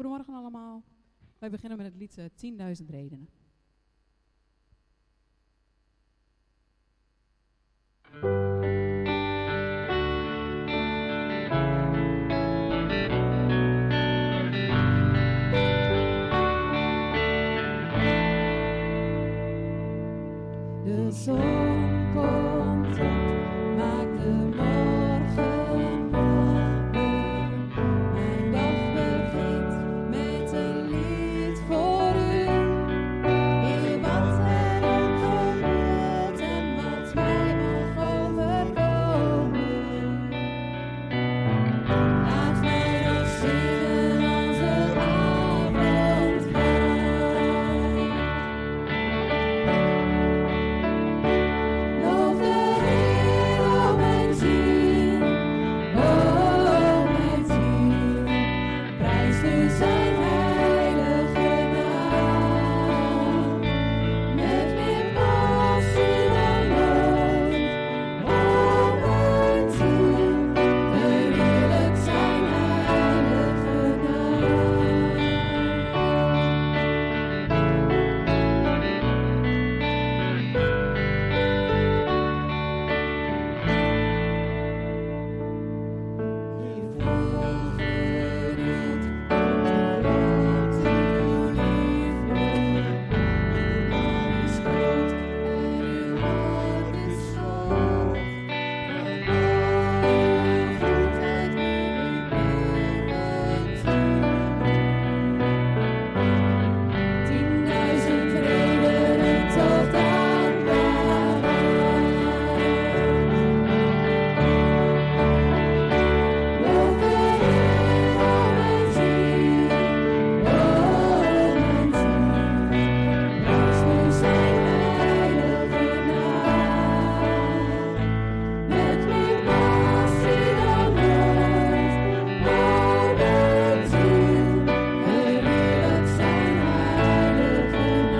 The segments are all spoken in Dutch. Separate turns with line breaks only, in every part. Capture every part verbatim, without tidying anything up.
Goedemorgen allemaal. Wij beginnen met het lied uh, tienduizend redenen.
De zon komt op, maakt de morgen wakker. Mijn dag begint met een lied voor u. Heer, wat er ook gebeurt en wat mij mag overkomen. Laat mij nog zingen als de avond valt. Loof de Heer, o mijn ziel, o mijn ziel, prijs nu zijn heilige naam. Met meer passie dan nooit, o mijn ziel, verheerlijk zijn heilige naam. Tienduizend redenen tot dankbaarheid. Loof de Heer, o mijn ziel, o mijn ziel, prijs nu zijn heilige naam. Met meer passie dan ooit, o mijn ziel, verheerlijk zijn heilige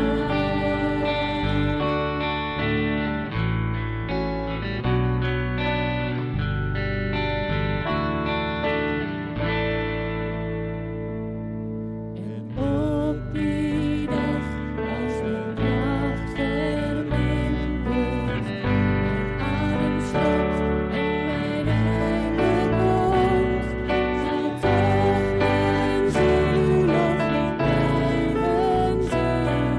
En op die dag, als de kracht vermindert, mijn adem stopt en mijn einde komt, zal toch mijn ziel uw loflied blijven zingen.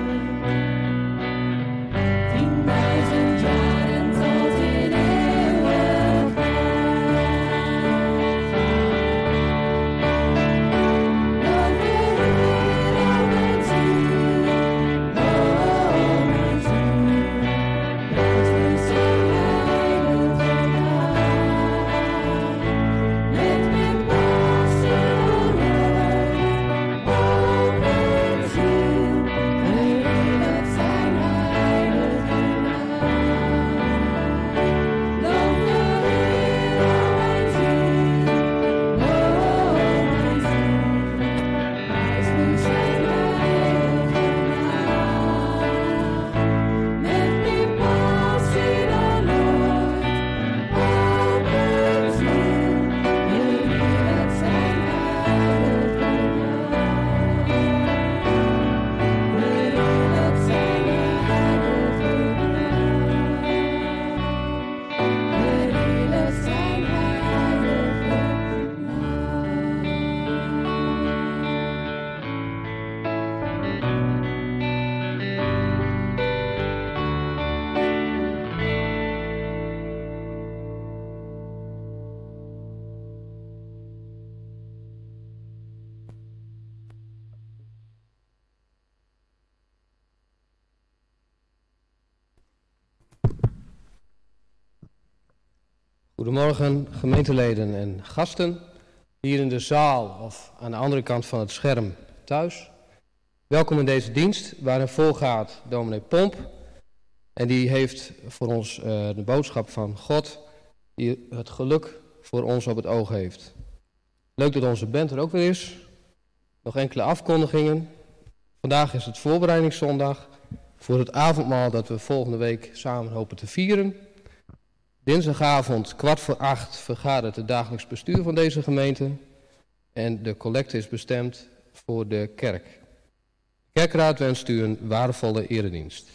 Tienduizend jaren tot in eeuwigheid. Loof de Heer, o mijn ziel, o mijn ziel, prijs nu zijn heilige naam. Met meer passie dan ooit, o mijn ziel, verheerlijk zijn heilige naam. Loof de Heer, o mijn ziel, o mijn ziel, prijs nu zijn heilige naam. Met meer passie dan ooit, o mijn ziel, verheerlijk zijn heilige naam. Verheerlijk zijn heilige naam. Verheerlijk zijn heilige
Goedemorgen gemeenteleden en gasten, hier in de zaal of aan de andere kant van het scherm thuis. Welkom in deze dienst waarin volgaat dominee Pomp. En die heeft voor ons uh, de boodschap van God die het geluk voor ons op het oog heeft. Leuk dat onze band er ook weer is. Nog enkele afkondigingen. Vandaag is het voorbereidingszondag voor het avondmaal dat we volgende week samen hopen te vieren. Dinsdagavond kwart voor acht vergadert het dagelijks bestuur van deze gemeente. En de collecte is bestemd voor de kerk. De kerkraad wenst u een waardevolle eredienst.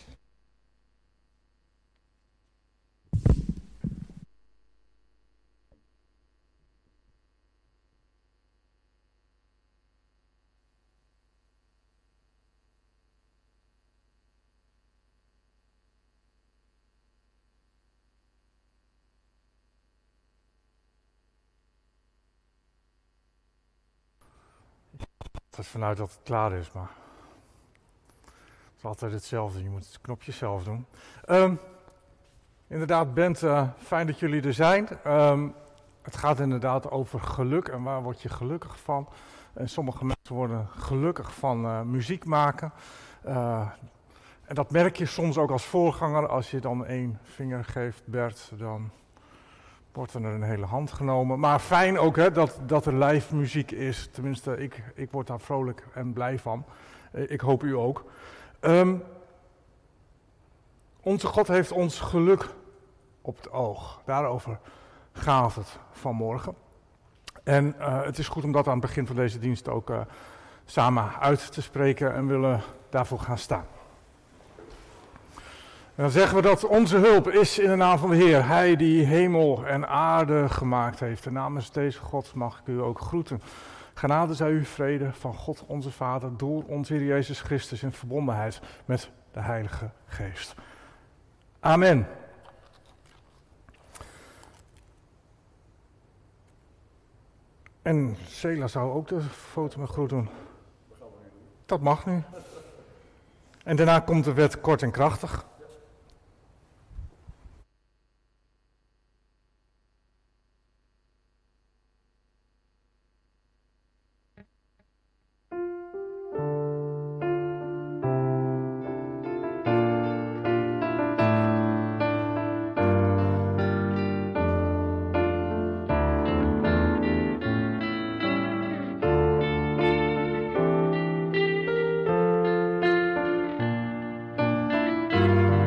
Het is vanuit dat het klaar is, maar het is altijd hetzelfde. Je moet het knopje zelf doen. Um, inderdaad, Bent, uh, fijn dat jullie er zijn. Um, het gaat inderdaad over geluk en waar word je gelukkig van. En sommige mensen worden gelukkig van uh, muziek maken. Uh, en dat merk je soms ook als voorganger. Als je dan één vinger geeft, Bert, dan wordt er een hele hand genomen. Maar fijn ook hè, dat, dat er live muziek is. Tenminste, ik, ik word daar vrolijk en blij van. Ik hoop u ook. Um, onze God heeft ons geluk op het oog. Daarover gaat het vanmorgen. En uh, het is goed om dat aan het begin van deze dienst ook uh, samen uit te spreken en willen daarvoor gaan staan. En dan zeggen we dat onze hulp is in de naam van de Heer. Hij die hemel en aarde gemaakt heeft. En namens deze God mag ik u ook groeten. Genade zij u, vrede van God onze Vader, door onze Heer Jezus Christus in verbondenheid met de Heilige Geest. Amen. En Sela zou ook de foto met groet doen. Dat mag nu. En daarna komt de wet kort en krachtig.
Thank you.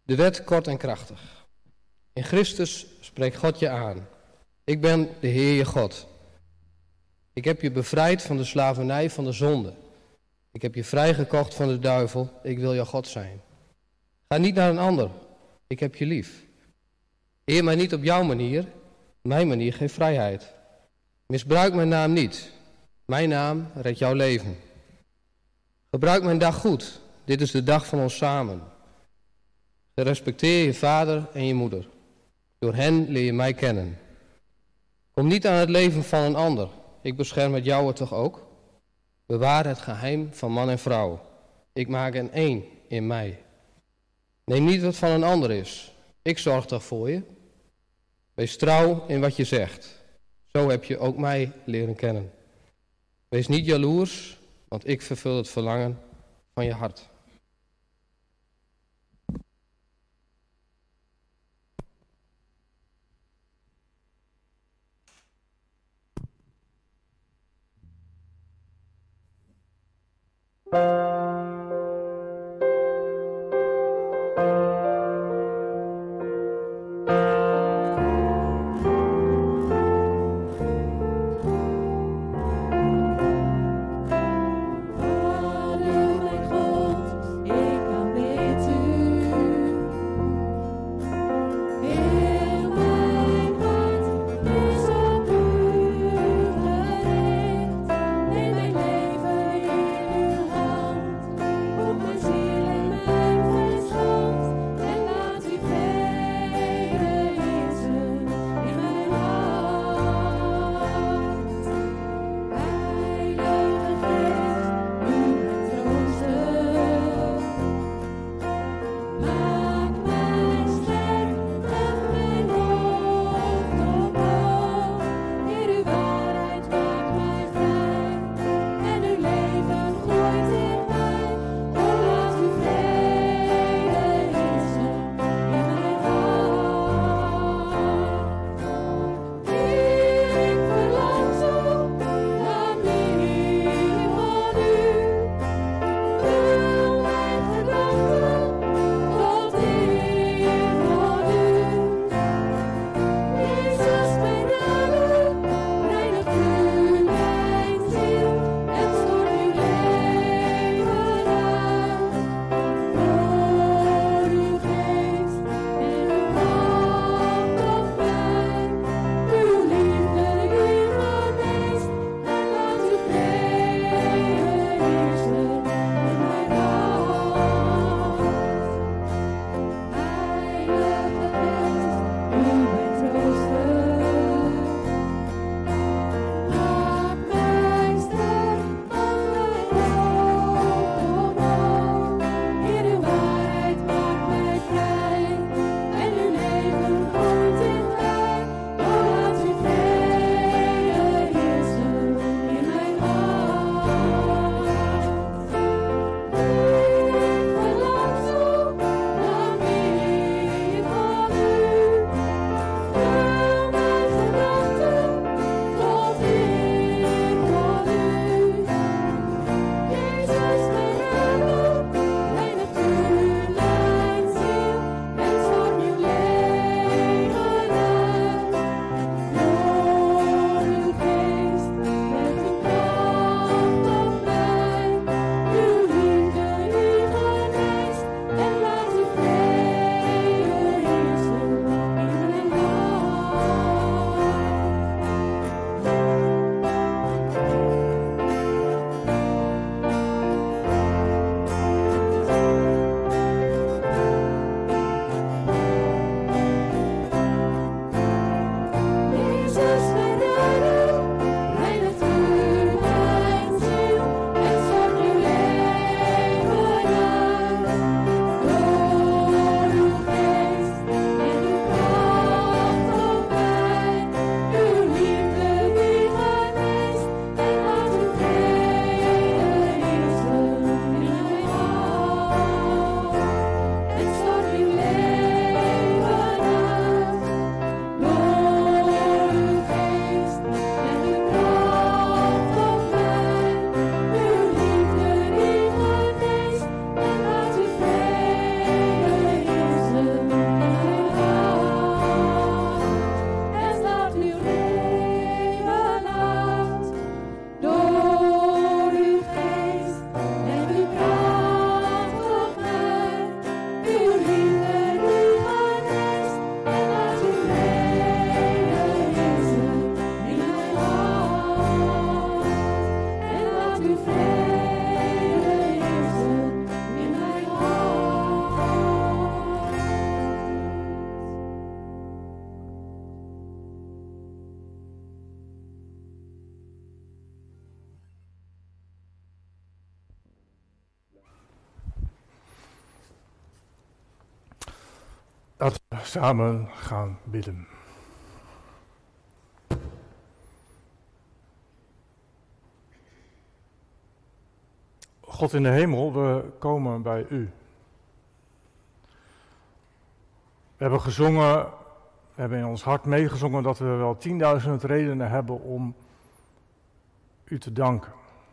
De wet kort en krachtig. In Christus spreekt God je aan. Ik ben de Heer je God. Ik heb je bevrijd van de slavernij van de zonde. Ik heb je vrijgekocht van de duivel. Ik wil jouw God zijn. Ga niet naar een ander. Ik heb je lief. Eer mij niet op jouw manier. Mijn manier geeft vrijheid. Misbruik mijn naam niet. Mijn naam redt jouw leven. Gebruik mijn dag goed. Dit is de dag van ons samen. Respecteer je vader en je moeder. Door hen leer je mij kennen. Kom niet aan het leven van een ander. Ik bescherm het jouwe toch ook? Bewaar het geheim van man en vrouw. Ik maak een één in mij. Neem niet wat van een ander is. Ik zorg toch voor je. Wees trouw in wat je zegt. Zo heb je ook mij leren kennen. Wees niet jaloers, want ik vervul het verlangen van je hart.
Vader mijn God,
samen gaan bidden. God in de hemel, we komen bij u. We hebben gezongen, we hebben in ons hart meegezongen dat we wel tienduizend redenen hebben om u te danken.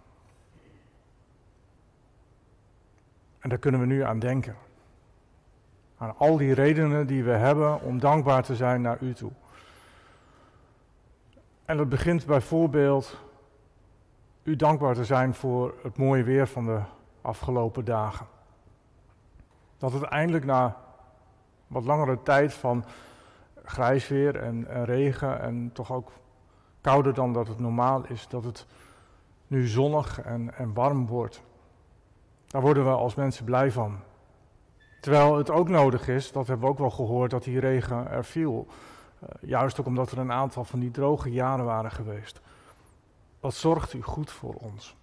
En daar kunnen we nu aan denken. Aan al die redenen die we hebben om dankbaar te zijn naar u toe. En dat begint bijvoorbeeld u dankbaar te zijn voor het mooie weer van de afgelopen dagen. Dat het eindelijk na wat langere tijd van grijs weer en, en regen en toch ook kouder dan dat het normaal is, dat het nu zonnig en, en warm wordt. Daar worden we als mensen blij van. Terwijl het ook nodig is, dat hebben we ook wel gehoord, dat die regen er viel. Uh, juist ook omdat er een aantal van die droge jaren waren geweest. Wat zorgt u goed voor ons?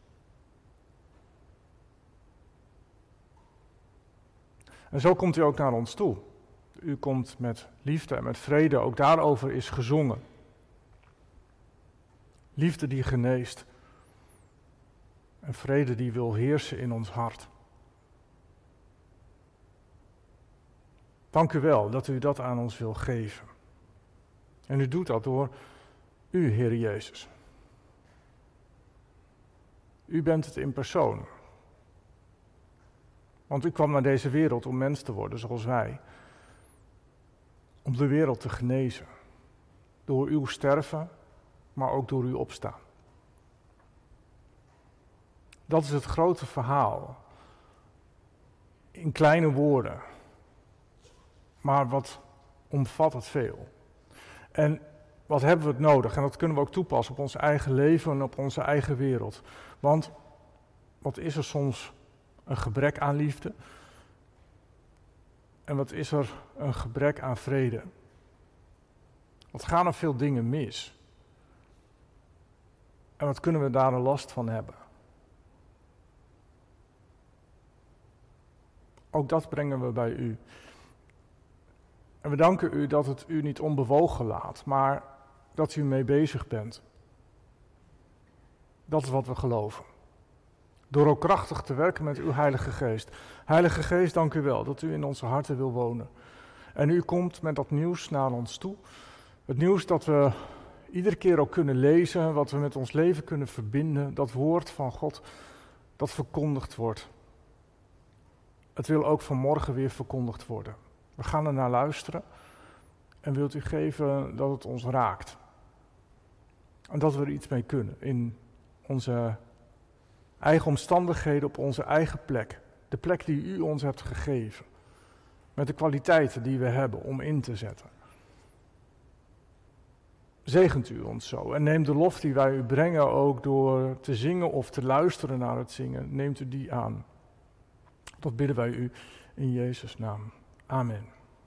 En zo komt u ook naar ons toe. U komt met liefde en met vrede, ook daarover is gezongen. Liefde die geneest. En vrede die wil heersen in ons hart. Dank u wel dat u dat aan ons wil geven. En u doet dat door u, Heer Jezus. U bent het in persoon. Want u kwam naar deze wereld om mens te worden zoals wij. Om de wereld te genezen. Door uw sterven, maar ook door uw opstaan. Dat is het grote verhaal. In kleine woorden. Maar wat omvat het veel. En wat hebben we het nodig? En dat kunnen we ook toepassen op ons eigen leven en op onze eigen wereld. Want wat is er soms een gebrek aan liefde? En wat is er een gebrek aan vrede? Wat gaan er veel dingen mis? En wat kunnen we daar een last van hebben? Ook dat brengen we bij u. En we danken u dat het u niet onbewogen laat, maar dat u mee bezig bent. Dat is wat we geloven. Door ook krachtig te werken met uw Heilige Geest. Heilige Geest, dank u wel dat u in onze harten wil wonen. En u komt met dat nieuws naar ons toe. Het nieuws dat we iedere keer ook kunnen lezen, wat we met ons leven kunnen verbinden. Dat woord van God dat verkondigd wordt. Het wil ook vanmorgen weer verkondigd worden. We gaan er naar luisteren en wilt u geven dat het ons raakt. En dat we er iets mee kunnen in onze eigen omstandigheden, op onze eigen plek. De plek die u ons hebt gegeven. Met de kwaliteiten die we hebben om in te zetten. Zegent u ons zo en neem de lof die wij u brengen ook door te zingen of te luisteren naar het zingen. Neemt u die aan. Dat bidden wij u in Jezus' naam. Amen.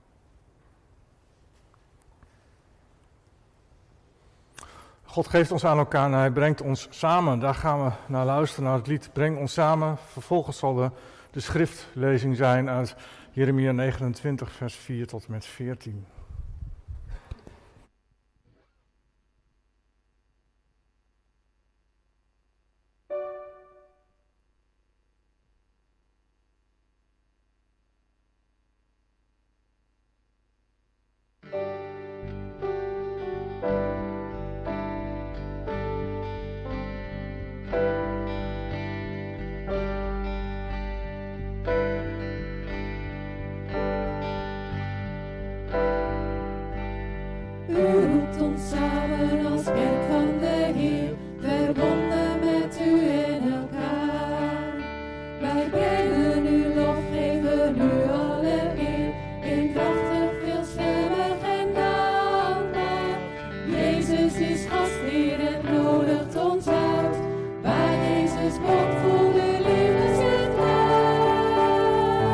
God geeft ons aan elkaar en hij brengt ons samen. Daar gaan we naar luisteren, naar het lied Breng ons samen. Vervolgens zal de, de schriftlezing zijn uit Jeremia negenentwintig, vers vier tot en met veertien.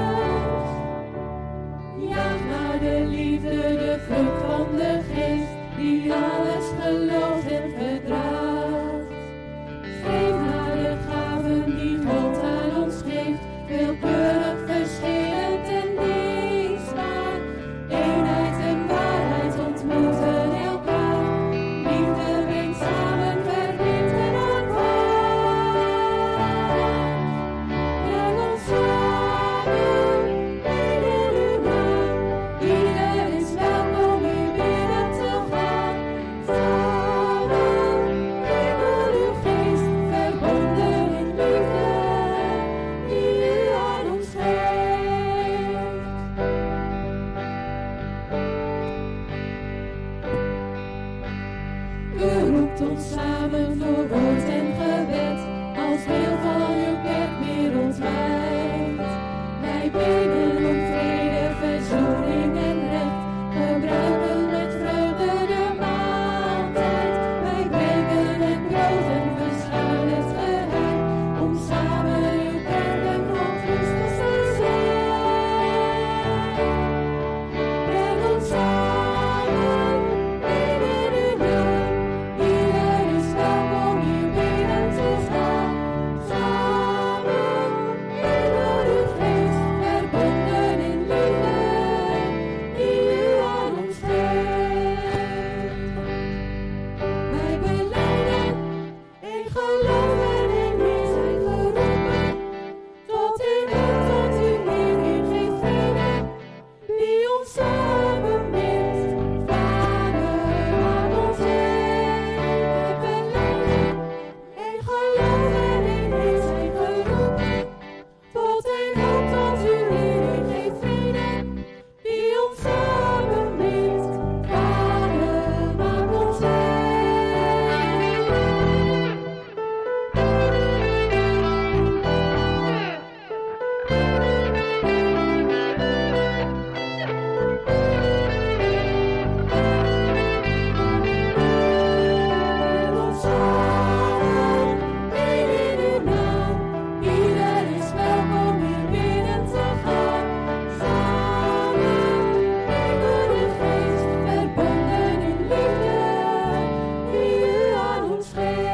De liefde, de vrucht van de geest. ons samen voor woord en gebed, als deel van uw kerk wereldwijd. Wij bidden om vrede, verzoening en recht, gebruiken met vreugde de maaltijd. Wij breken het brood en verslaan het geheim, om samen uw kerk en van Christus te zijn. Breng ons samen binnen uw naam, ieder is welkom hier binnen te staan. Samen in uw geest, verbonden in liefde, die u aan ons geeft. Wij belijden in geloof en in wie zijn geroepen, tot in hem, tot u hierin geeft vrede, die ons samen bindt. Vader, laat ons heen. Wij belijden in geloof en in wie zijn geroepen, tot in hem, tot u hierin geeft vrede, die ons samen bindt. Vader, maak ons heen. Breng ons samen in uw naam, ieder is welkom hier binnen te gaan. Samen in uw geest, verbonden in liefde, die u aan ons geeft.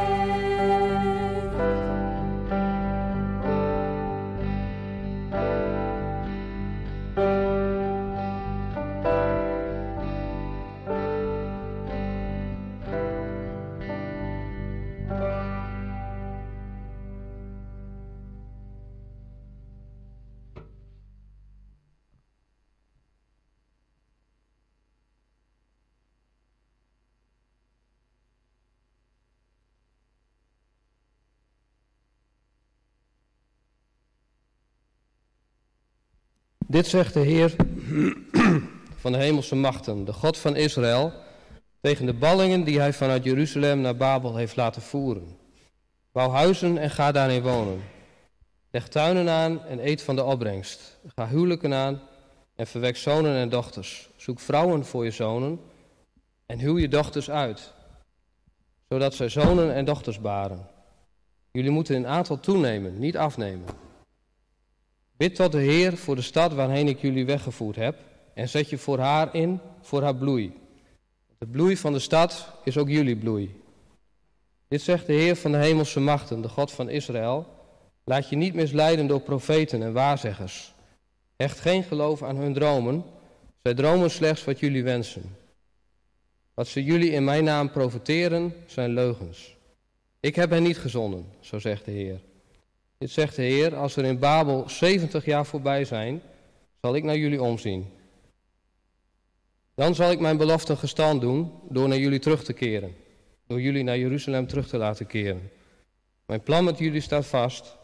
Dit zegt de Heer van de hemelse machten, de God van Israël, tegen de ballingen die hij vanuit Jeruzalem naar Babel heeft laten voeren. Bouw huizen en ga daarin wonen. Leg tuinen aan en eet van de opbrengst. Ga huwelijken aan en verwek zonen en dochters. Zoek vrouwen voor je zonen en huw je dochters uit, zodat zij zonen en dochters baren. Jullie moeten in aantal toenemen, niet afnemen. Bid tot de Heer voor de stad waarheen ik jullie weggevoerd heb en zet je voor haar in, voor haar bloei. De bloei van de stad is ook jullie bloei. Dit zegt de Heer van de hemelse machten, de God van Israël. Laat je niet misleiden door profeten en waarzeggers. Hecht geen geloof aan hun dromen. Zij dromen slechts wat jullie wensen. Wat ze jullie in mijn naam profeteren, zijn leugens. Ik heb hen niet gezonden, zo zegt de Heer. Dit zegt de Heer, als er in Babel zeventig jaar voorbij zijn, zal ik naar jullie omzien. Dan zal ik mijn belofte gestand doen door naar jullie terug te keren. Door jullie naar Jeruzalem terug te laten keren. Mijn plan met jullie staat vast.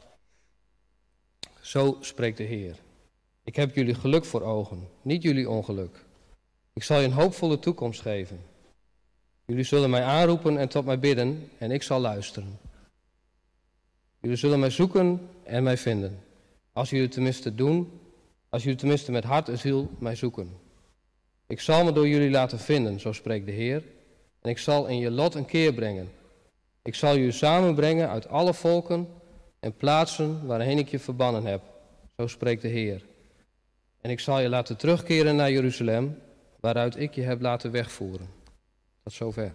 Zo spreekt de Heer. Ik heb jullie geluk voor ogen, niet jullie ongeluk. Ik zal je een hoopvolle toekomst geven. Jullie zullen mij aanroepen en tot mij bidden en ik zal luisteren. Jullie zullen mij zoeken en mij vinden. Als jullie tenminste doen, als jullie tenminste met hart en ziel mij zoeken. Ik zal me door jullie laten vinden, zo spreekt de Heer. En ik zal in je lot een keer brengen. Ik zal jullie samenbrengen uit alle volken en plaatsen waarheen ik je verbannen heb. Zo spreekt de Heer. En ik zal je laten terugkeren naar Jeruzalem, waaruit ik je heb laten wegvoeren. Tot zover.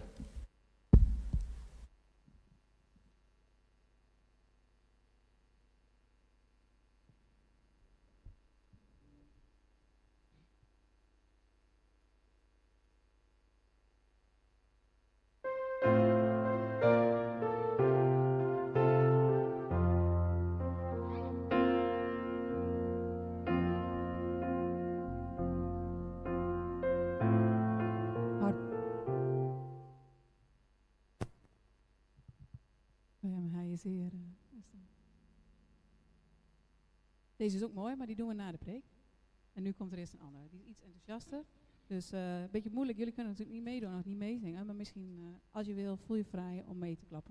Zeer, uh, Deze is ook mooi, maar die doen we na de preek. En nu komt er eerst een andere. Die is iets enthousiaster. Dus uh, een beetje moeilijk. Jullie kunnen natuurlijk niet meedoen of niet meezingen. Maar misschien, uh, als je wil, voel je vrij om mee te klappen.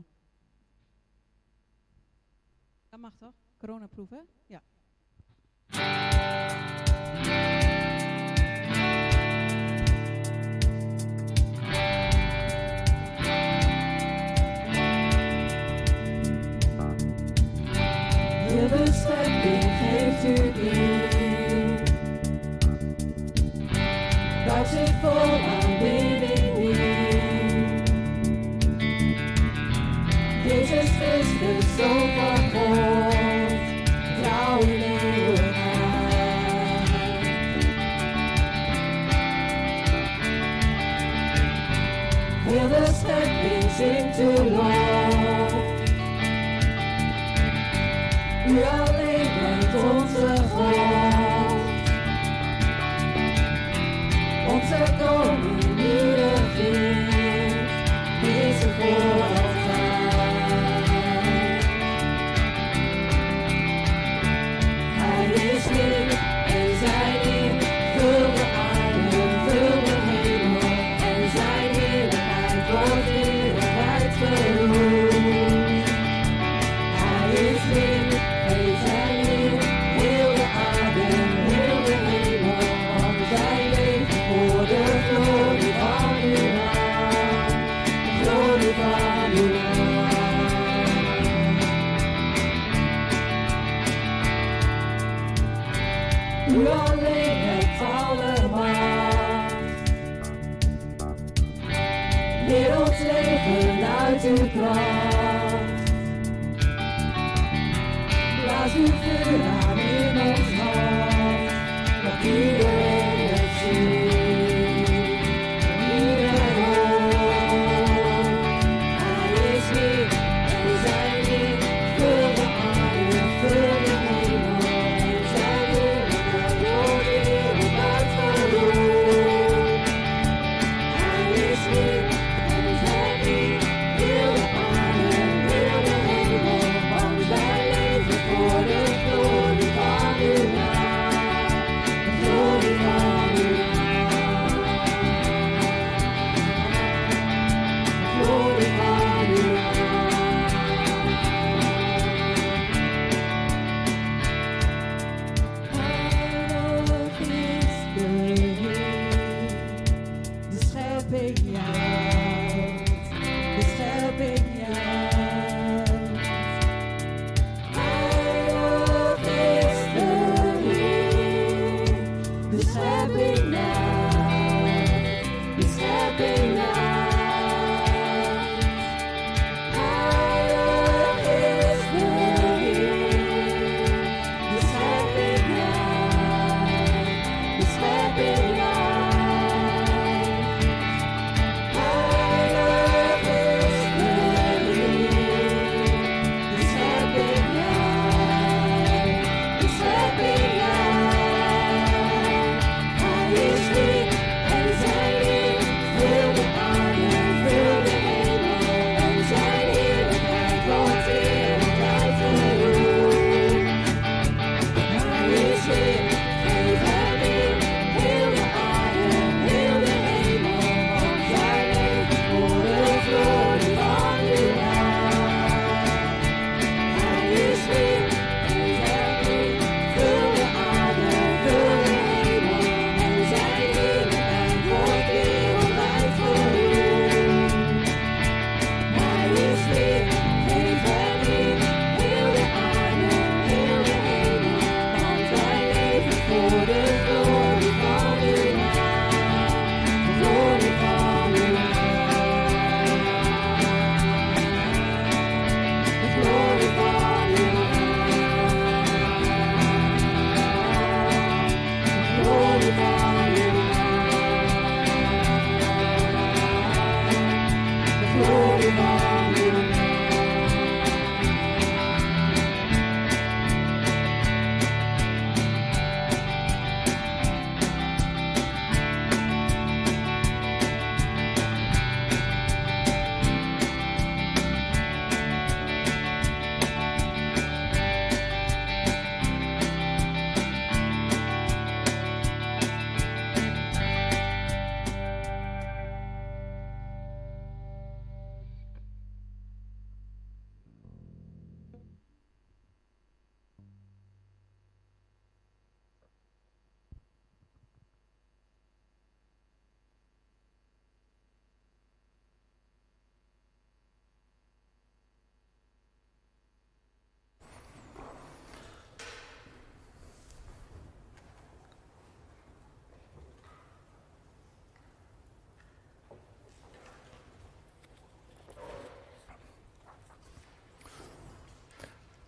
Dat mag toch? Coronaproef, hè? Ja.
De bestemming geeft u in. Buigt zich vol aanbidding neer. Jezus Christus, Zoon van God, trouw in eeuwigheid. Heel de schepping zingt uw lof. U alleen bent onze God, onze koning, u regeert, is er voor altijd. Hij is Heer en zijn Heer, vul de aarde, vul de hemel, en zijn heerlijkheid wordt wereldwijd verhoord. Hij is Heer. Wij zijn hier, heel de aarde, heel de hemel, want wij leven voor de glorie van uw naam, de glorie van uw naam. U alleen hebt alle macht, leer ons leven uit uw kracht. Blaas uw vuur aan in ons hart, dat iedereen het ziet, iedereen hoort. Hij is Heer, en zijn Heer, vul de aarde, vul de hemel, en zijn heerlijkheid wordt wereldwijd verhoord. Hij is Heer, en zijn Heer, heel de aarde, heel de hemel, want wij leven voor de glorie van uw naam, de glorie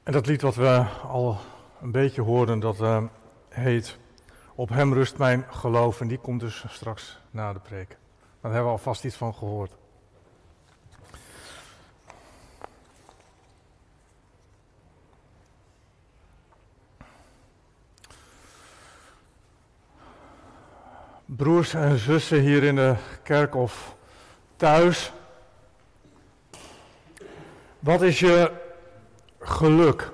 En dat lied wat we al een beetje hoorden, dat uh, heet Op hem rust mijn geloof. En die komt dus straks na de preek. Daar hebben we alvast iets van gehoord. Broers en zussen hier in de kerk of thuis. Wat is je geluk?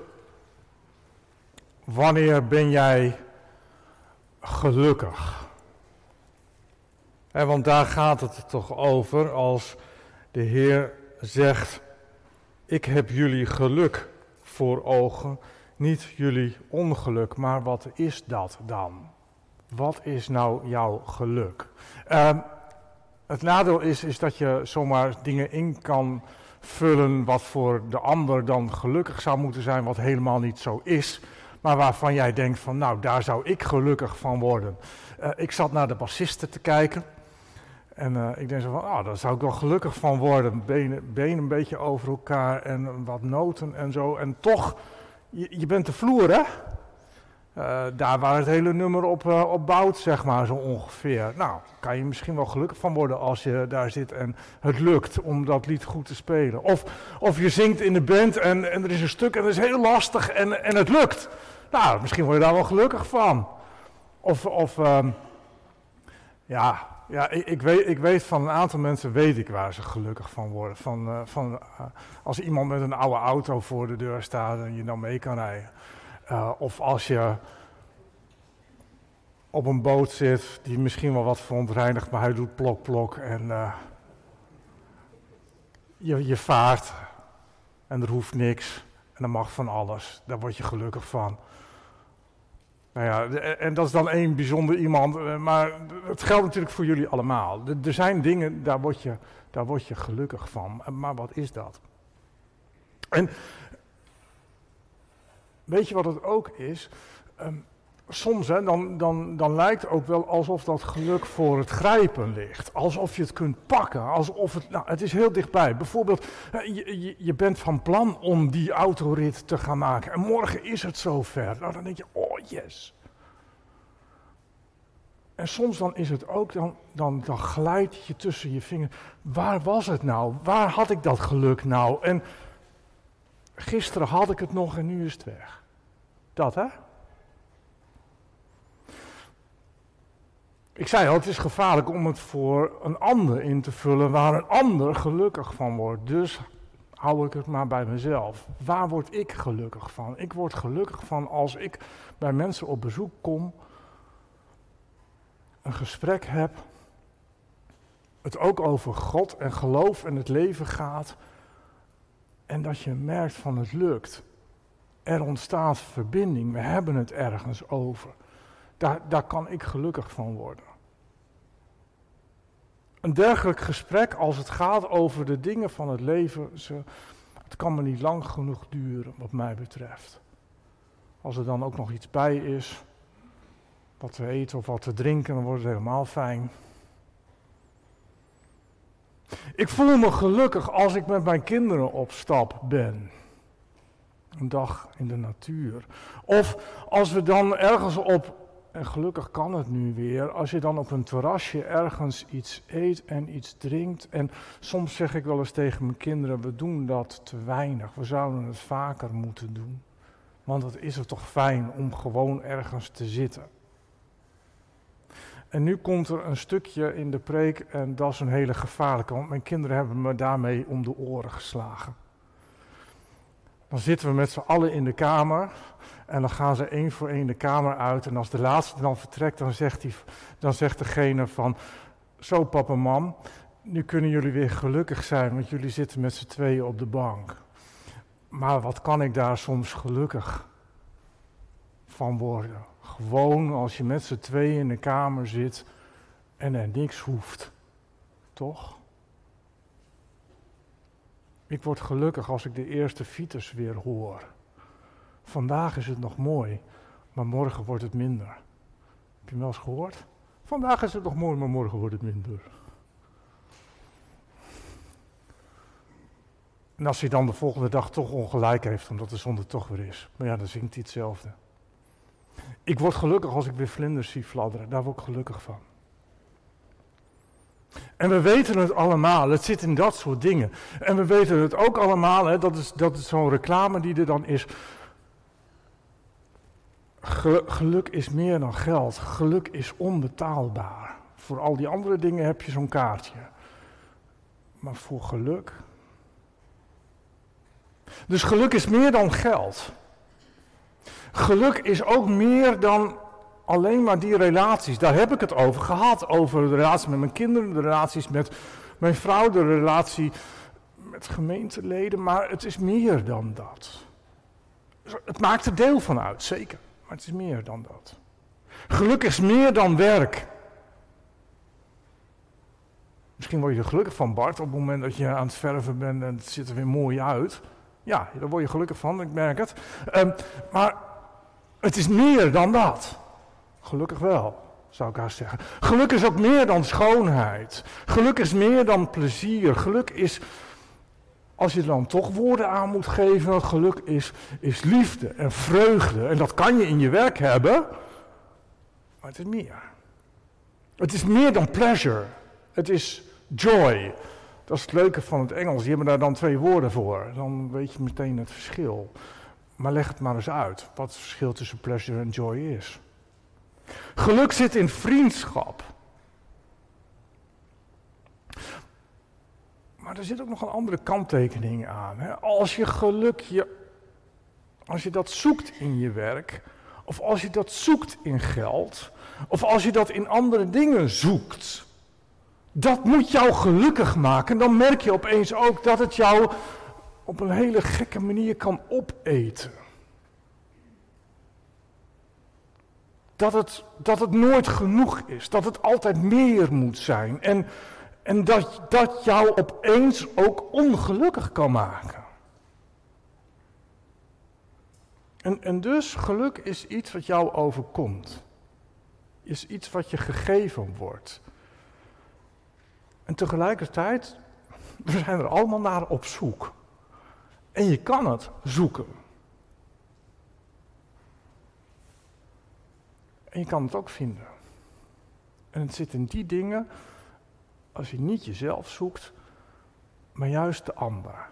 Wanneer ben jij gelukkig? He, want daar gaat het toch over als de Heer zegt, ik heb jullie geluk voor ogen, niet jullie ongeluk. Maar wat is dat dan? Wat is nou jouw geluk? Uh, het nadeel is, is dat je zomaar dingen in kan vullen wat voor de ander dan gelukkig zou moeten zijn, wat helemaal niet zo is. Maar waarvan jij denkt van, nou, daar zou ik gelukkig van worden. Uh, ik zat naar de bassisten te kijken. En uh, ik denk zo van, oh, daar zou ik wel gelukkig van worden. Benen, benen een beetje over elkaar en wat noten en zo. En toch, je, je bent de vloer, hè? Uh, daar waar het hele nummer op, uh, op bouwt, zeg maar, zo ongeveer. Nou, kan je misschien wel gelukkig van worden als je daar zit en het lukt om dat lied goed te spelen. Of, of je zingt in de band en, en er is een stuk en het is heel lastig en, en het lukt. Nou, misschien word je daar wel gelukkig van. Of, of um, ja, ja ik, ik, weet, ik weet van een aantal mensen, weet ik waar ze gelukkig van worden. Van, uh, van, uh, als iemand met een oude auto voor de deur staat en je dan mee kan rijden. Uh, of als je op een boot zit die misschien wel wat verontreinigt, maar hij doet plok plok en uh, je, je vaart en er hoeft niks en er mag van alles. Daar word je gelukkig van. Nou ja, en dat is dan één bijzonder iemand, maar het geldt natuurlijk voor jullie allemaal. Er zijn dingen, daar word je, daar word je gelukkig van, maar wat is dat? En weet je wat het ook is? Um, soms hè, dan, dan, dan lijkt het ook wel alsof dat geluk voor het grijpen ligt. Alsof je het kunt pakken. Alsof het, nou, het is heel dichtbij. Bijvoorbeeld, je, je, je bent van plan om die autorit te gaan maken. En morgen is het zover. Nou, dan denk je, oh yes. En soms dan is het ook, dan, dan, dan glijdt je tussen je vingers. Waar was het nou? Waar had ik dat geluk nou? En gisteren had ik het nog en nu is het weg. Dat, hè? Ik zei al, het is gevaarlijk om het voor een ander in te vullen waar een ander gelukkig van wordt. Dus hou ik het maar bij mezelf. Waar word ik gelukkig van? Ik word gelukkig van als ik bij mensen op bezoek kom, een gesprek heb, het ook over God en geloof en het leven gaat. En dat je merkt van het lukt. Er ontstaat verbinding. We hebben het ergens over. Daar, daar kan ik gelukkig van worden. Een dergelijk gesprek als het gaat over de dingen van het leven. Ze, het kan me niet lang genoeg duren wat mij betreft. Als er dan ook nog iets bij is. Wat te eten of wat te drinken. Dan wordt het helemaal fijn. Ik voel me gelukkig als ik met mijn kinderen op stap ben. Een dag in de natuur. Of als we dan ergens op, en gelukkig kan het nu weer, als je dan op een terrasje ergens iets eet en iets drinkt. En soms zeg ik wel eens tegen mijn kinderen, we doen dat te weinig. We zouden het vaker moeten doen. Want het is er toch fijn om gewoon ergens te zitten. En nu komt er een stukje in de preek en dat is een hele gevaarlijke, want mijn kinderen hebben me daarmee om de oren geslagen. Dan zitten we met z'n allen in de kamer en dan gaan ze één voor één de kamer uit. En als de laatste dan vertrekt, dan zegt, die, dan zegt degene van, zo papa en mam, nu kunnen jullie weer gelukkig zijn, want jullie zitten met z'n tweeën op de bank. Maar wat kan ik daar soms gelukkig van worden? Gewoon als je met z'n tweeën in de kamer zit en er niks hoeft. Toch? Ik word gelukkig als ik de eerste fieters weer hoor. Vandaag is het nog mooi, maar morgen wordt het minder. Heb je hem wel eens gehoord? Vandaag is het nog mooi, maar morgen wordt het minder. En als hij dan de volgende dag toch ongelijk heeft, omdat de zonde toch weer is. Maar ja, dan zingt hij hetzelfde. Ik word gelukkig als ik weer vlinders zie fladderen. Daar word ik gelukkig van. En we weten het allemaal, het zit in dat soort dingen. En we weten het ook allemaal, hè, dat is, dat is zo'n reclame die er dan is. Ge- geluk is meer dan geld. Geluk is onbetaalbaar. Voor al die andere dingen heb je zo'n kaartje. Maar voor geluk... Dus geluk is meer dan geld. Geluk is ook meer dan alleen maar die relaties. Daar heb ik het over gehad. Over de relatie met mijn kinderen, de relaties met mijn vrouw, de relatie met gemeenteleden. Maar het is meer dan dat. Het maakt er deel van uit, zeker. Maar het is meer dan dat. Geluk is meer dan werk. Misschien word je er gelukkig van, Bart, op het moment dat je aan het verven bent en het ziet er weer mooi uit. Ja, daar word je gelukkig van, ik merk het. Um, maar het is meer dan dat. Gelukkig wel, zou ik haast zeggen. Geluk is ook meer dan schoonheid. Geluk is meer dan plezier. Geluk is, als je er dan toch woorden aan moet geven, geluk is, is liefde en vreugde. En dat kan je in je werk hebben, maar het is meer. Het is meer dan pleasure. Het is joy. Dat is het leuke van het Engels. Die hebben daar dan twee woorden voor. Dan weet je meteen het verschil. Maar leg het maar eens uit. Wat het verschil tussen pleasure en joy is. Geluk zit in vriendschap. Maar er zit ook nog een andere kanttekening aan. Hè? Als je geluk, je, als je dat zoekt in je werk, of als je dat zoekt in geld, of als je dat in andere dingen zoekt, dat moet jou gelukkig maken. Dan merk je opeens ook dat het jou op een hele gekke manier kan opeten. Dat het, dat het nooit genoeg is. Dat het altijd meer moet zijn. En, en dat dat jou opeens ook ongelukkig kan maken. En, en dus geluk is iets wat jou overkomt. Is iets wat je gegeven wordt. En tegelijkertijd, we zijn er allemaal naar op zoek. En je kan het zoeken. En je kan het ook vinden. En het zit in die dingen, als je niet jezelf zoekt, maar juist de ander.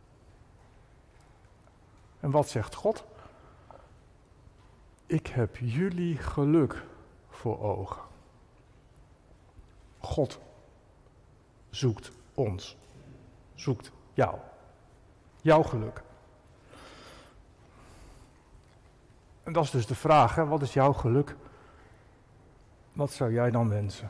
En wat zegt God? Ik heb jullie geluk voor ogen. God zoekt ons. Zoekt jou. Jouw geluk. En dat is dus de vraag, hè? Wat is jouw geluk? Wat zou jij dan wensen?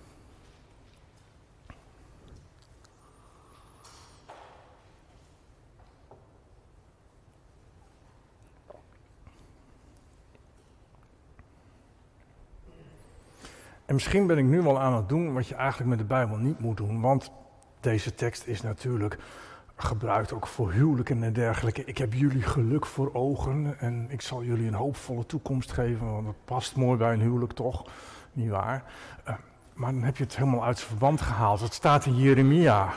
En misschien ben ik nu wel aan het doen wat je eigenlijk met de Bijbel niet moet doen, want deze tekst is natuurlijk gebruikt ook voor huwelijken en dergelijke. Ik heb jullie geluk voor ogen en ik zal jullie een hoopvolle toekomst geven, want dat past mooi bij een huwelijk toch, niet waar? Uh, maar dan heb je het helemaal uit zijn verband gehaald. Het staat in Jeremia.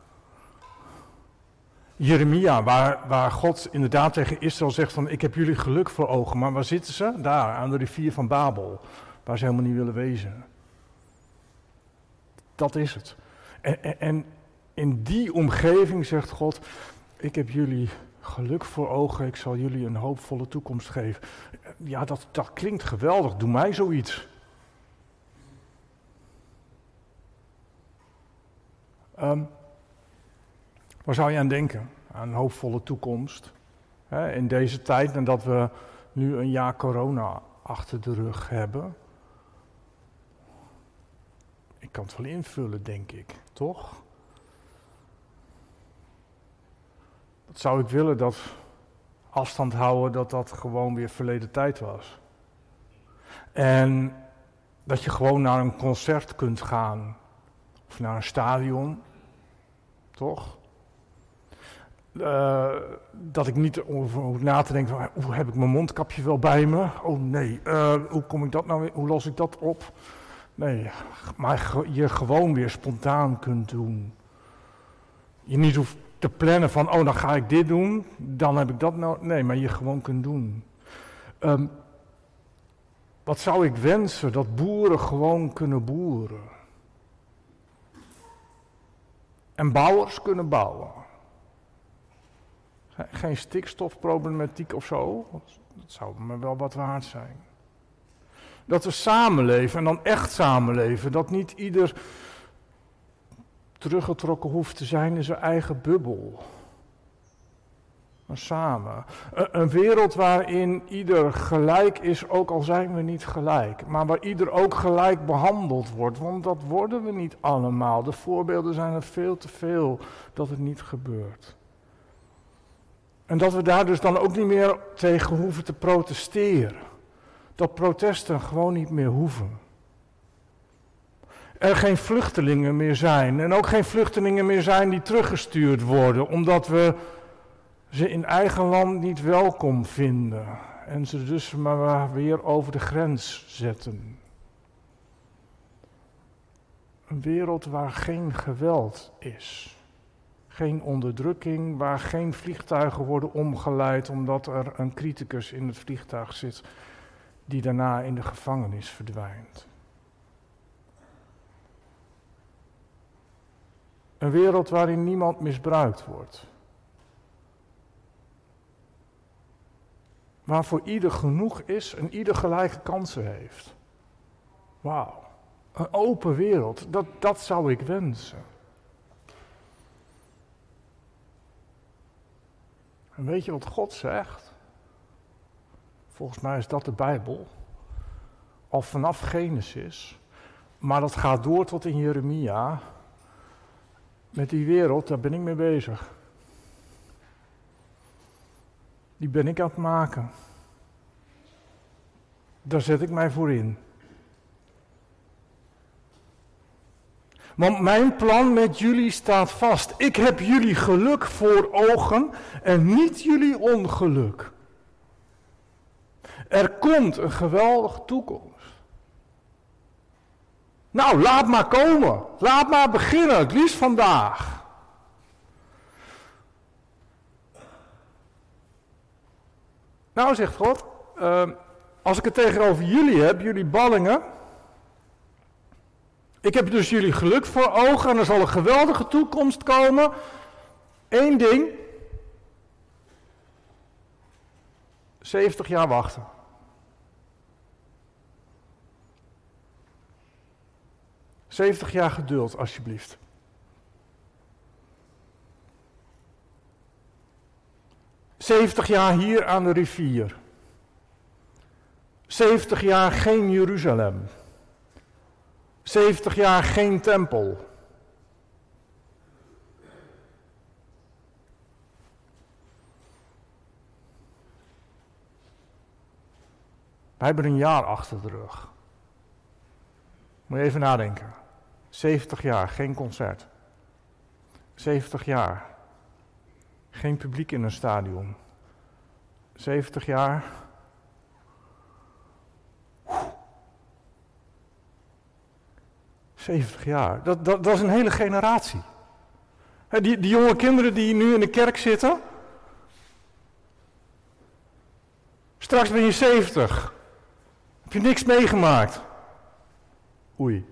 Jeremia, waar, waar God inderdaad tegen Israël zegt van ik heb jullie geluk voor ogen, maar waar zitten ze? Daar, aan de rivier van Babel. Waar ze helemaal niet willen wezen. Dat is het. En, en, en in die omgeving zegt God, ik heb jullie geluk voor ogen, ik zal jullie een hoopvolle toekomst geven. Ja, dat, dat klinkt geweldig, doe mij zoiets. Um, waar zou je aan denken? Aan een hoopvolle toekomst. He, in deze tijd, nadat we nu een jaar corona achter de rug hebben. Ik kan het wel invullen, denk ik, toch? Dat zou ik willen, dat afstand houden, dat dat gewoon weer verleden tijd was. En dat je gewoon naar een concert kunt gaan. Of naar een stadion. Toch? Uh, dat ik niet over hoef na te denken van, hoe heb ik mijn mondkapje wel bij me? Oh nee, uh, hoe kom ik dat nou weer, hoe los ik dat op? Nee, maar je gewoon weer spontaan kunt doen. Je niet hoeft te plannen van, oh, dan ga ik dit doen, dan heb ik dat nou. Nee, maar je gewoon kunt doen. Um, wat zou ik wensen? Dat boeren gewoon kunnen boeren. En bouwers kunnen bouwen. Geen stikstofproblematiek of zo. Dat zou me wel wat waard zijn. Dat we samenleven en dan echt samenleven. Dat niet ieder teruggetrokken hoeft te zijn in zijn eigen bubbel. Maar samen. Een wereld waarin ieder gelijk is, ook al zijn we niet gelijk. Maar waar ieder ook gelijk behandeld wordt. Want dat worden we niet allemaal. De voorbeelden zijn er veel te veel dat het niet gebeurt. En dat we daar dus dan ook niet meer tegen hoeven te protesteren. Dat protesten gewoon niet meer hoeven. Er geen vluchtelingen meer zijn. En ook geen vluchtelingen meer zijn die teruggestuurd worden. Omdat we ze in eigen land niet welkom vinden. En ze dus maar weer over de grens zetten. Een wereld waar geen geweld is. Geen onderdrukking, waar geen vliegtuigen worden omgeleid omdat er een criticus in het vliegtuig zit die daarna in de gevangenis verdwijnt. Een wereld waarin niemand misbruikt wordt. Waar voor ieder genoeg is en ieder gelijke kansen heeft. Wauw, een open wereld, dat, dat zou ik wensen. En weet je wat God zegt? Volgens mij is dat de Bijbel. Al vanaf Genesis. Maar dat gaat door tot in Jeremia. Met die wereld, daar ben ik mee bezig. Die ben ik aan het maken. Daar zet ik mij voor in. Want mijn plan met jullie staat vast. Ik heb jullie geluk voor ogen en niet jullie ongeluk. Er komt een geweldige toekomst. Nou, laat maar komen. Laat maar beginnen, het liefst vandaag. Nou, zegt God, uh, als ik het tegenover jullie heb, jullie ballingen. Ik heb dus jullie geluk voor ogen en er zal een geweldige toekomst komen. Eén ding. zeventig jaar wachten. zeventig jaar geduld, alsjeblieft. zeventig jaar hier aan de rivier. zeventig jaar geen Jeruzalem. zeventig jaar geen tempel. Wij hebben een jaar achter de rug. Moet je even nadenken. zeventig jaar, geen concert. zeventig jaar, geen publiek in een stadion. zeventig jaar. zeventig jaar, dat, dat, dat is een hele generatie. He, die, die jonge kinderen die nu in de kerk zitten. Straks ben je zeventig. Heb je niks meegemaakt? Oei.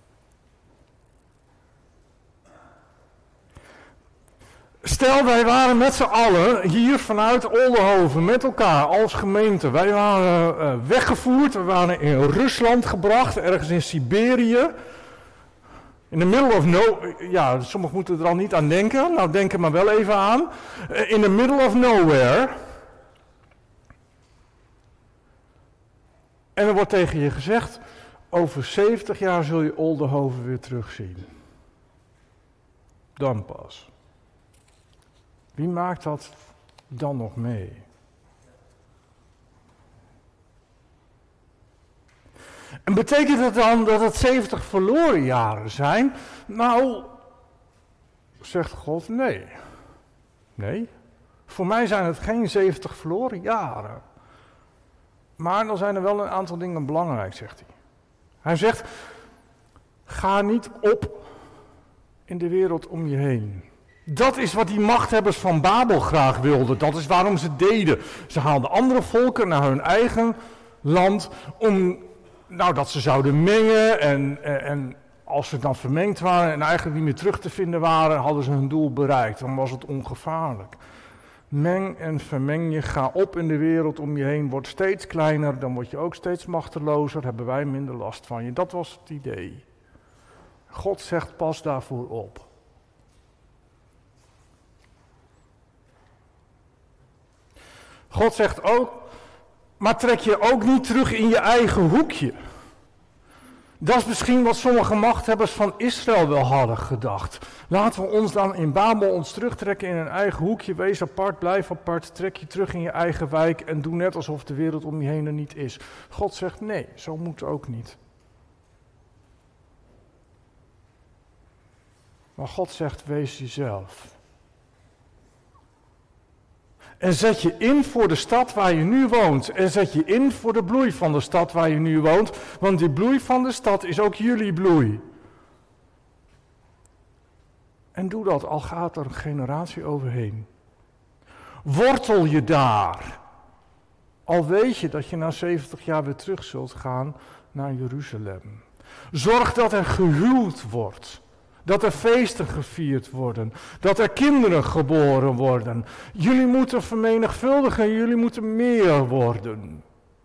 Stel, wij waren met z'n allen hier vanuit Oldenhoven met elkaar als gemeente. Wij waren uh, weggevoerd, we waren in Rusland gebracht, ergens in Siberië. In the middle of no... Ja, sommigen moeten er al niet aan denken. Nou, denk er maar wel even aan. Uh, in the middle of nowhere. En er wordt tegen je gezegd, over zeventig jaar zul je Oldenhoven weer terugzien. Dan pas. Wie maakt dat dan nog mee? En betekent het dan dat het zeventig verloren jaren zijn? Nou, zegt God, nee. Nee. Voor mij zijn het geen zeventig verloren jaren. Maar dan zijn er wel een aantal dingen belangrijk, zegt hij. Hij zegt, ga niet op in de wereld om je heen. Dat is wat die machthebbers van Babel graag wilden. Dat is waarom ze deden. Ze haalden andere volken naar hun eigen land om, nou, dat ze zouden mengen. En, en als ze dan vermengd waren en eigenlijk niet meer terug te vinden waren, hadden ze hun doel bereikt. Dan was het ongevaarlijk. Meng en vermeng je, ga op in de wereld om je heen, wordt steeds kleiner, dan word je ook steeds machtelozer, hebben wij minder last van je. Dat was het idee. God zegt, pas daarvoor op. God zegt ook, maar trek je ook niet terug in je eigen hoekje. Dat is misschien wat sommige machthebbers van Israël wel hadden gedacht. Laten we ons dan in Babel ons terugtrekken in een eigen hoekje. Wees apart, blijf apart, trek je terug in je eigen wijk en doe net alsof de wereld om je heen er niet is. God zegt nee, zo moet het ook niet. Maar God zegt, wees jezelf. En zet je in voor de stad waar je nu woont. En zet je in voor de bloei van de stad waar je nu woont. Want die bloei van de stad is ook jullie bloei. En doe dat, al gaat er een generatie overheen. Wortel je daar. Al weet je dat je na zeventig jaar weer terug zult gaan naar Jeruzalem. Zorg dat er gehuwd wordt. Dat er feesten gevierd worden. Dat er kinderen geboren worden. Jullie moeten vermenigvuldigen. Jullie moeten meer worden.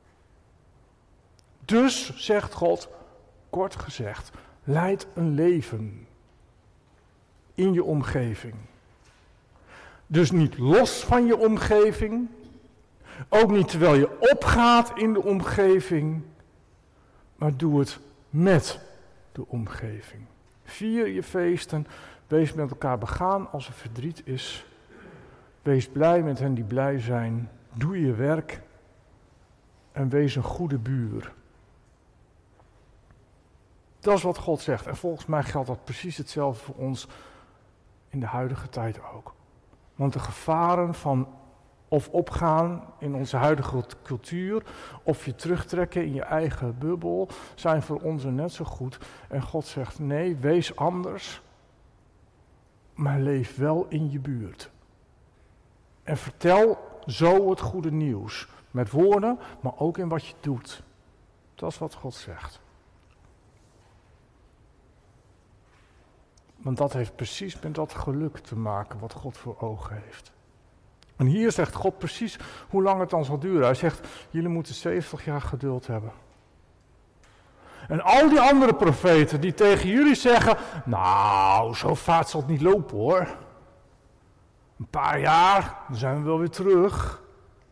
Dus, zegt God, kort gezegd, leid een leven in je omgeving. Dus niet los van je omgeving. Ook niet terwijl je opgaat in de omgeving. Maar doe het met de omgeving. Vier je feesten, wees met elkaar begaan als er verdriet is. Wees blij met hen die blij zijn. Doe je werk en wees een goede buur. Dat is wat God zegt. En volgens mij geldt dat precies hetzelfde voor ons in de huidige tijd ook. Want de gevaren van of opgaan in onze huidige cultuur, of je terugtrekken in je eigen bubbel, zijn voor ons net zo goed. En God zegt, nee, wees anders, maar leef wel in je buurt. En vertel zo het goede nieuws, met woorden, maar ook in wat je doet. Dat is wat God zegt. Want dat heeft precies met dat geluk te maken wat God voor ogen heeft. En hier zegt God precies hoe lang het dan zal duren. Hij zegt, jullie moeten zeventig jaar geduld hebben. En al die andere profeten die tegen jullie zeggen, nou, zo vaart zal het niet lopen hoor. Een paar jaar, dan zijn we wel weer terug.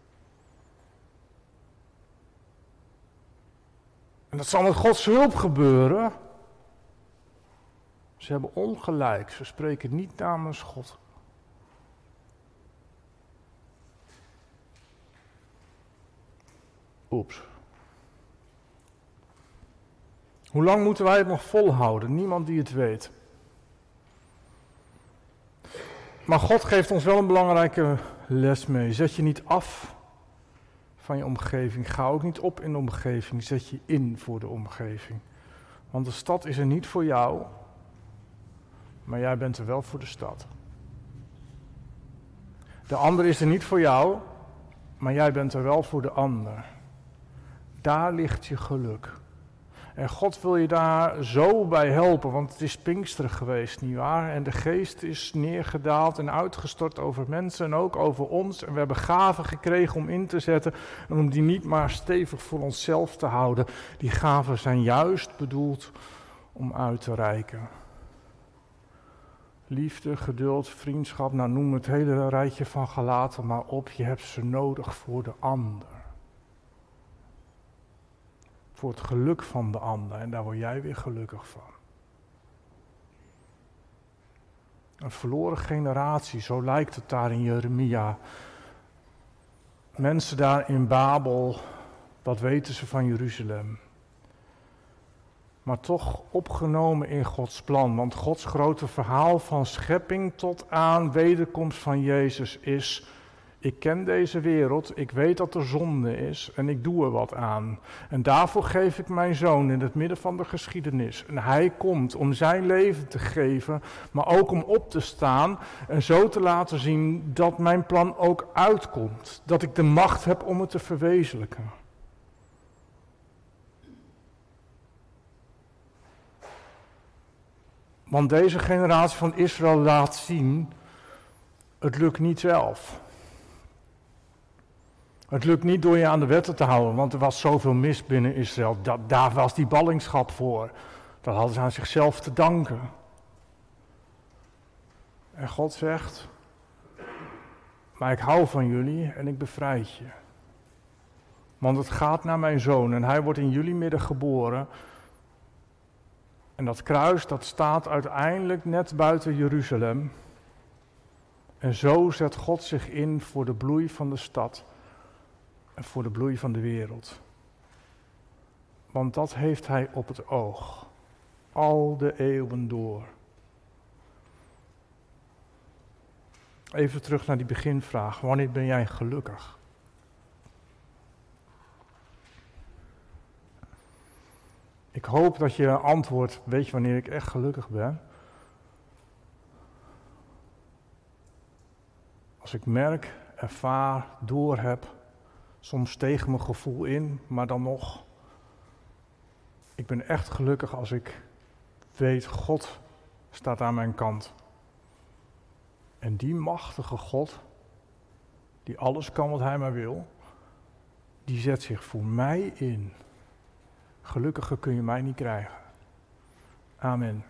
En dat zal met Gods hulp gebeuren. Ze hebben ongelijk, ze spreken niet namens God. Oeps. Hoe lang moeten wij het nog volhouden? Niemand die het weet. Maar God geeft ons wel een belangrijke les mee. Zet je niet af van je omgeving. Ga ook niet op in de omgeving. Zet je in voor de omgeving. Want de stad is er niet voor jou, maar jij bent er wel voor de stad. De ander is er niet voor jou, maar jij bent er wel voor de ander. Daar ligt je geluk. En God wil je daar zo bij helpen, want het is Pinksteren geweest, nietwaar? En de geest is neergedaald en uitgestort over mensen en ook over ons. En we hebben gaven gekregen om in te zetten en om die niet maar stevig voor onszelf te houden. Die gaven zijn juist bedoeld om uit te reiken. Liefde, geduld, vriendschap, nou noem het hele rijtje van Galaten maar op. Je hebt ze nodig voor de ander. Voor het geluk van de ander. En daar word jij weer gelukkig van. Een verloren generatie, zo lijkt het daar in Jeremia. Mensen daar in Babel, wat weten ze van Jeruzalem? Maar toch opgenomen in Gods plan. Want Gods grote verhaal van schepping tot aan wederkomst van Jezus is: Ik ken deze wereld, ik weet dat er zonde is en ik doe er wat aan. En daarvoor geef ik mijn zoon in het midden van de geschiedenis. En hij komt om zijn leven te geven, maar ook om op te staan en zo te laten zien dat mijn plan ook uitkomt. Dat ik de macht heb om het te verwezenlijken. Want deze generatie van Israël laat zien, het lukt niet zelf. Het lukt niet door je aan de wetten te houden, want er was zoveel mis binnen Israël. Dat, daar was die ballingschap voor. Dat hadden ze aan zichzelf te danken. En God zegt, maar ik hou van jullie en ik bevrijd je. Want het gaat naar mijn zoon en hij wordt in jullie midden geboren. En dat kruis, dat staat uiteindelijk net buiten Jeruzalem. En zo zet God zich in voor de bloei van de stad. En voor de bloei van de wereld. Want dat heeft hij op het oog. Al de eeuwen door. Even terug naar die beginvraag. Wanneer ben jij gelukkig? Ik hoop dat je antwoordt, weet je wanneer ik echt gelukkig ben? Als ik merk, ervaar, doorheb, soms tegen mijn gevoel in, maar dan nog. Ik ben echt gelukkig als ik weet, God staat aan mijn kant. En die machtige God, die alles kan wat hij maar wil, die zet zich voor mij in. Gelukkiger kun je mij niet krijgen. Amen.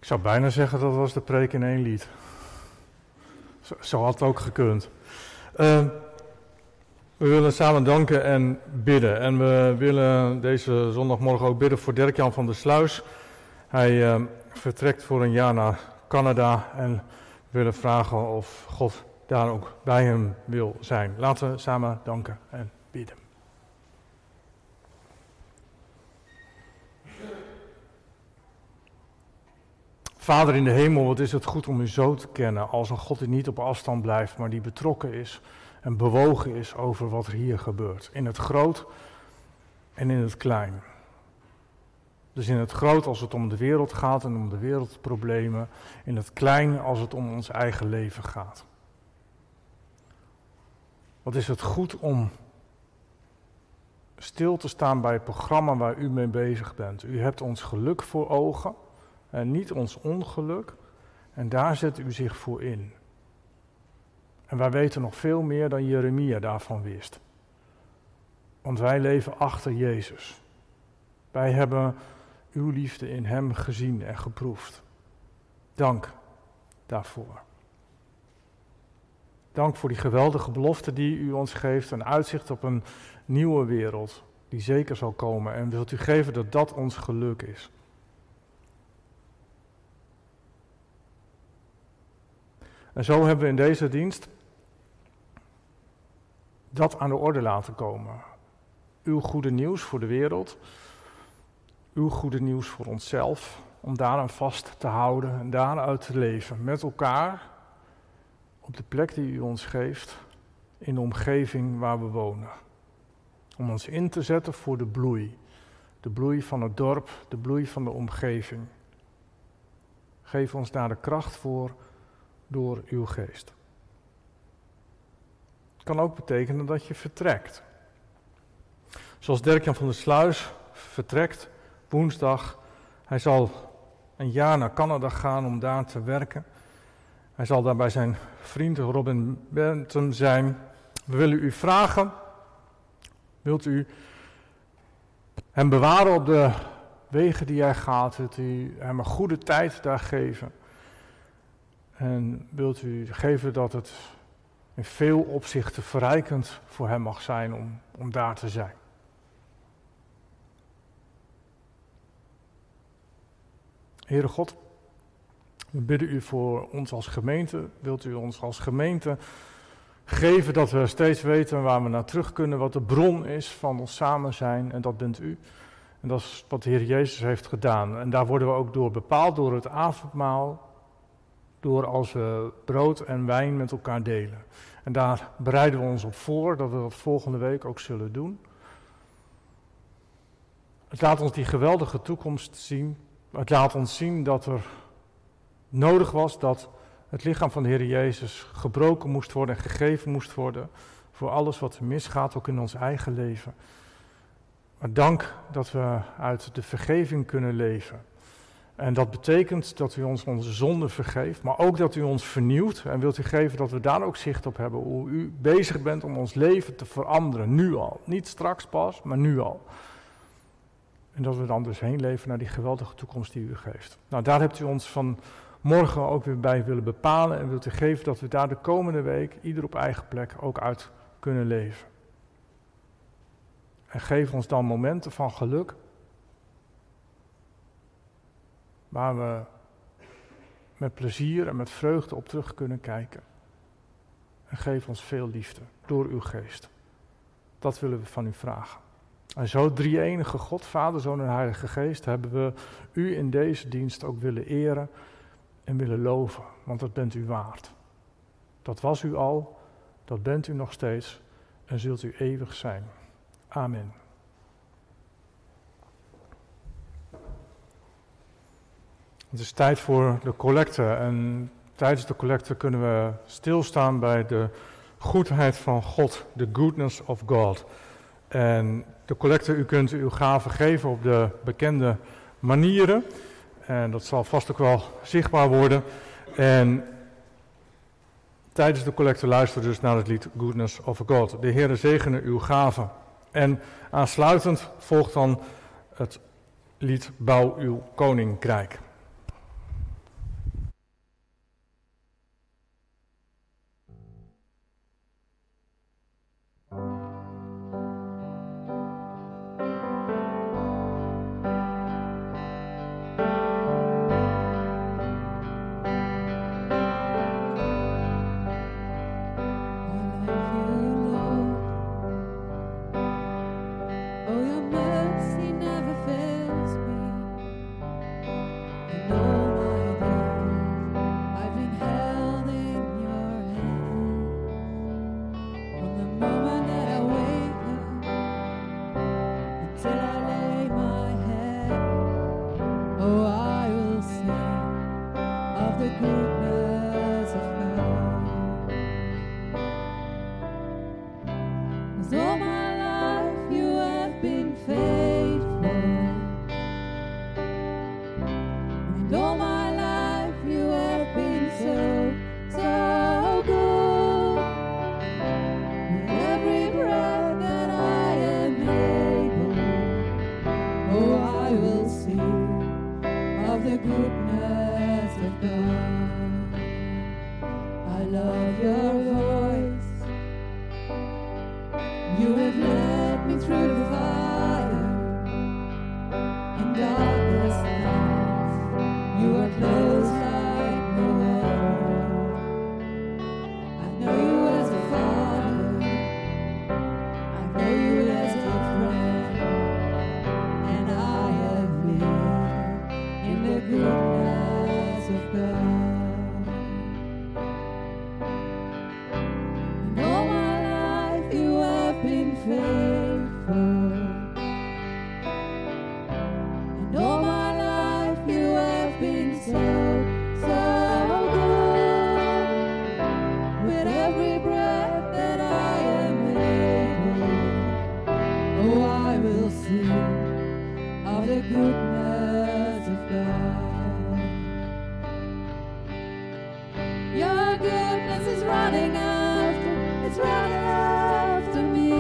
Ik zou bijna zeggen dat was de preek in één lied. Zo, zo had het ook gekund. Uh, we willen samen danken en bidden. En we willen deze zondagmorgen ook bidden voor Dirk-Jan van der Sluis. Hij uh, vertrekt voor een jaar naar Canada en we willen vragen of God daar ook bij hem wil zijn. Laten we samen danken en bidden. Vader in de hemel, wat is het goed om u zo te kennen als een God die niet op afstand blijft, maar die betrokken is en bewogen is over wat er hier gebeurt. In het groot en in het klein. Dus in het groot als het om de wereld gaat en om de wereldproblemen. In het klein als het om ons eigen leven gaat. Wat is het goed om stil te staan bij het programma waar u mee bezig bent. U hebt ons geluk voor ogen en niet ons ongeluk. En daar zet u zich voor in. En wij weten nog veel meer dan Jeremia daarvan wist. Want wij leven achter Jezus. Wij hebben uw liefde in hem gezien en geproefd. Dank daarvoor. Dank voor die geweldige belofte die u ons geeft. Een uitzicht op een nieuwe wereld die zeker zal komen. En wilt u geven dat dat ons geluk is. En zo hebben we in deze dienst dat aan de orde laten komen. Uw goede nieuws voor de wereld. Uw goede nieuws voor onszelf. Om daaraan vast te houden en daaruit te leven. Met elkaar. Op de plek die u ons geeft. In de omgeving waar we wonen. Om ons in te zetten voor de bloei. De bloei van het dorp. De bloei van de omgeving. Geef ons daar de kracht voor. Door uw geest. Het kan ook betekenen dat je vertrekt. Zoals Dirk-Jan van der Sluis vertrekt woensdag. Hij zal een jaar naar Canada gaan om daar te werken. Hij zal daar bij zijn vriend Robin Bentham zijn. We willen u vragen, wilt u hem bewaren op de wegen die hij gaat? Wilt u hem een goede tijd daar geven? En wilt u geven dat het in veel opzichten verrijkend voor hem mag zijn om, om daar te zijn. Heere God, we bidden u voor ons als gemeente. Wilt u ons als gemeente geven dat we steeds weten waar we naar terug kunnen, wat de bron is van ons samen zijn. En dat bent u. En dat is wat de Heer Jezus heeft gedaan. En daar worden we ook door bepaald, door het avondmaal. Door als we brood en wijn met elkaar delen. En daar bereiden we ons op voor, dat we dat volgende week ook zullen doen. Het laat ons die geweldige toekomst zien. Het laat ons zien dat er nodig was dat het lichaam van de Heer Jezus gebroken moest worden en gegeven moest worden. Voor alles wat er misgaat, ook in ons eigen leven. Maar dank dat we uit de vergeving kunnen leven. En dat betekent dat u ons onze zonden vergeeft, maar ook dat u ons vernieuwt. En wilt u geven dat we daar ook zicht op hebben, hoe u bezig bent om ons leven te veranderen, nu al. Niet straks pas, maar nu al. En dat we dan dus heen leven naar die geweldige toekomst die u geeft. Nou, daar hebt u ons van morgen ook weer bij willen bepalen. En wilt u geven dat we daar de komende week, ieder op eigen plek, ook uit kunnen leven. En geef ons dan momenten van geluk. Waar we met plezier en met vreugde op terug kunnen kijken. En geef ons veel liefde door uw geest. Dat willen we van u vragen. En zo drie-enige God, Vader, Zoon en Heilige Geest, hebben we u in deze dienst ook willen eren en willen loven. Want dat bent u waard. Dat was u al, dat bent u nog steeds en zult u eeuwig zijn. Amen. Het is tijd voor de collecte en tijdens de collecte kunnen we stilstaan bij de goedheid van God, the goodness of God. En de collecte, u kunt uw gaven geven op de bekende manieren en dat zal vast ook wel zichtbaar worden. En tijdens de collecte luister dus naar het lied Goodness of God. De Heere zegene uw gaven. En aansluitend volgt dan het lied Bouw uw koninkrijk.
Oh, your mercy never fails me. And all my days I've been held in your hand. From the moment that I wake up until I lay my head, oh, I will sing of the goodness of God. 'Cause all my life you have been faithful, and all my life you have been so, so good. With every breath that I am able, oh, I will sing of the goodness of God. I love your voice. You have led me through the fire and darkness nights. You are close like no other. I know you as a father. I know you as a friend, and I have lived in the goodness of God. And all my life you have been faithful. And all my life you have been so, so good. With every breath that I am able, oh, I will sing of the goodness of God. Your goodness is running after, it's running after me.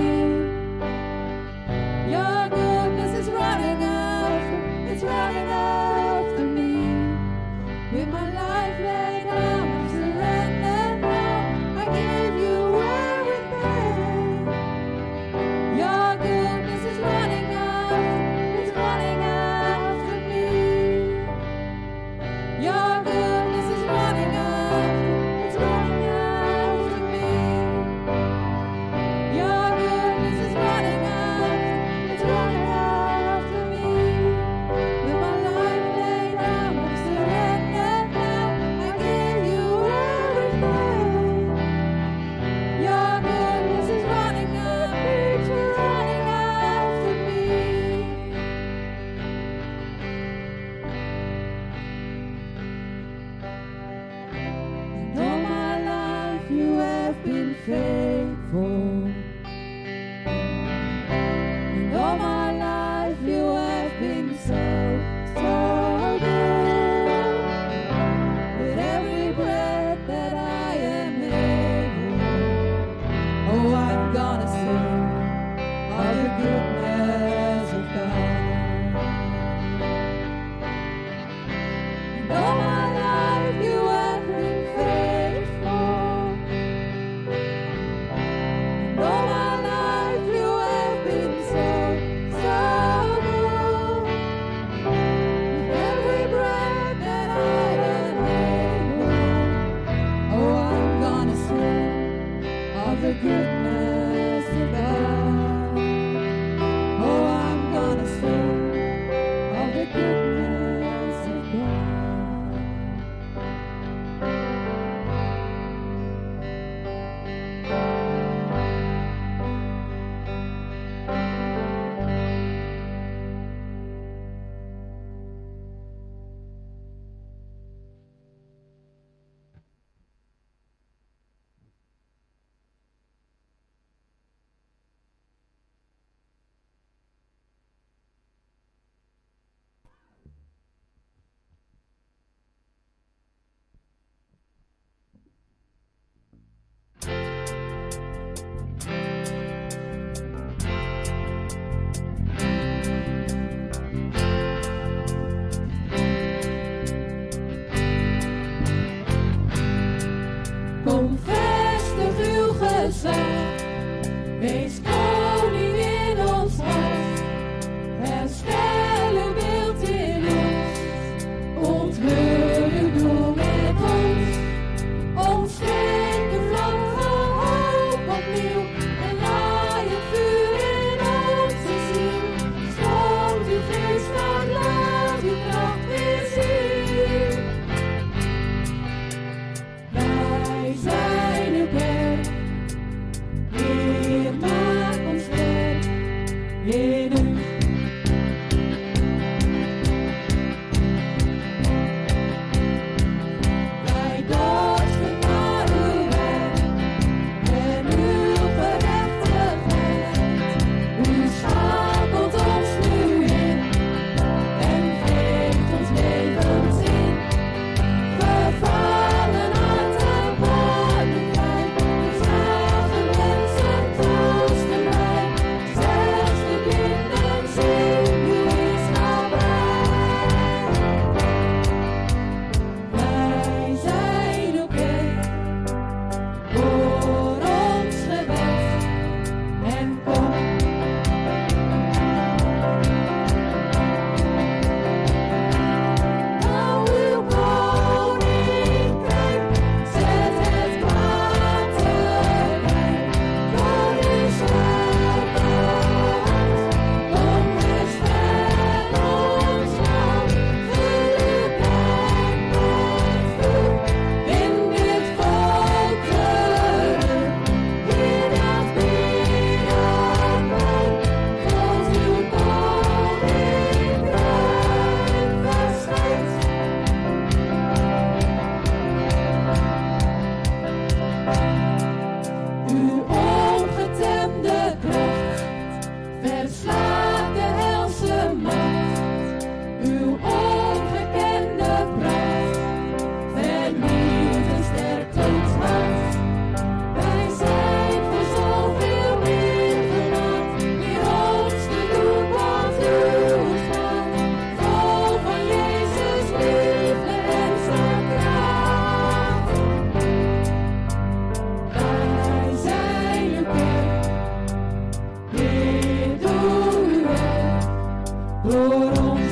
Your goodness is running after, it's running after me. With my life laid down, I surrender now. I give you everything. Your goodness is running after, it's running after me. door ons.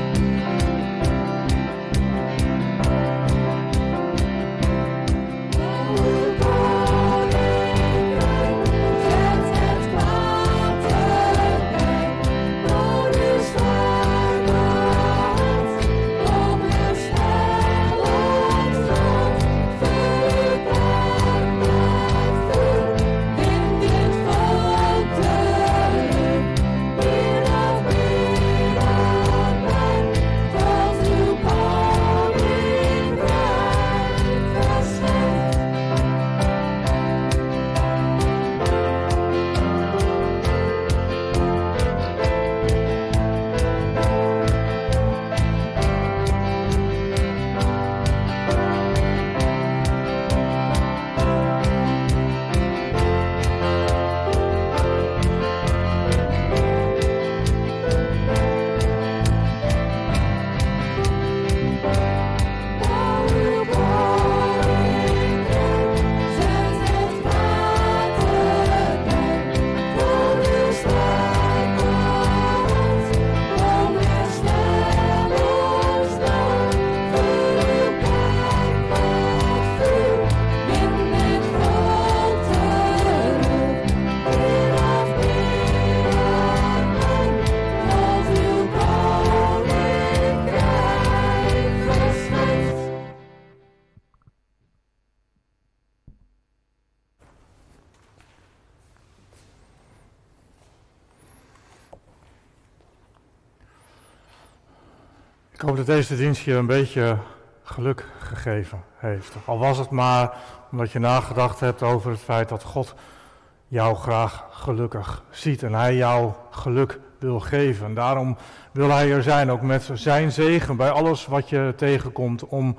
Ik hoop dat deze dienst je een beetje geluk gegeven heeft. Al was het maar omdat je nagedacht hebt over het feit dat God jou graag gelukkig ziet. En hij jou geluk wil geven. En daarom wil hij er zijn, ook met zijn zegen bij alles wat je tegenkomt, om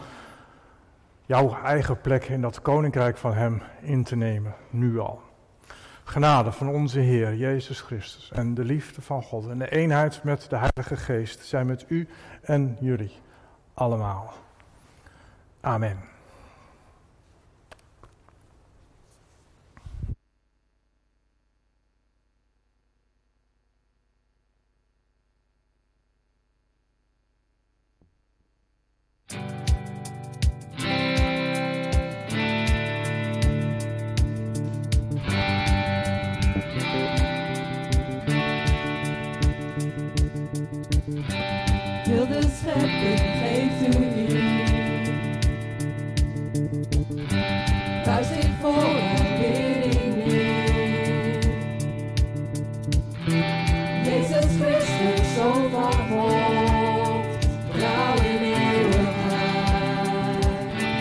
jouw eigen plek in dat koninkrijk van hem in te nemen, nu al. Genade van onze Heer Jezus Christus en de liefde van God en de eenheid met de Heilige Geest zijn met u en jullie allemaal. Amen.
Heel de schepping geeft u hier. Thuis zit voor aanbidding neer. Jezus Christus, Zoon van God, trouw in eeuwigheid.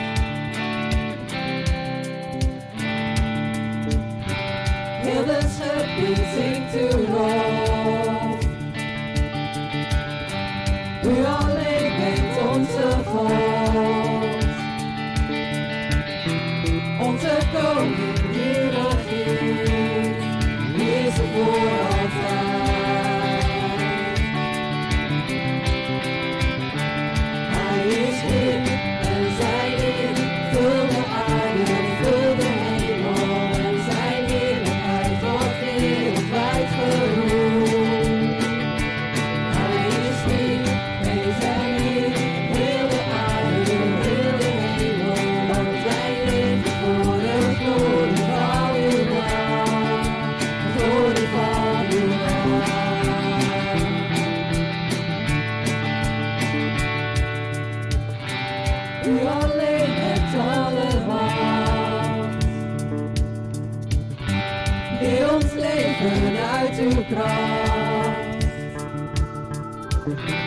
Heel de schepping zingt uw lof. U alleen bent onze God, onze koning die regeert, is er voor altijd. Hij is Heer en zijn Heer, vul de aarde, vul de hemel en zijn heerlijkheid wordt wereldwijd geroemd. Hij is Heer. U alleen hebt alle macht. Deel ons leven uit uw kracht.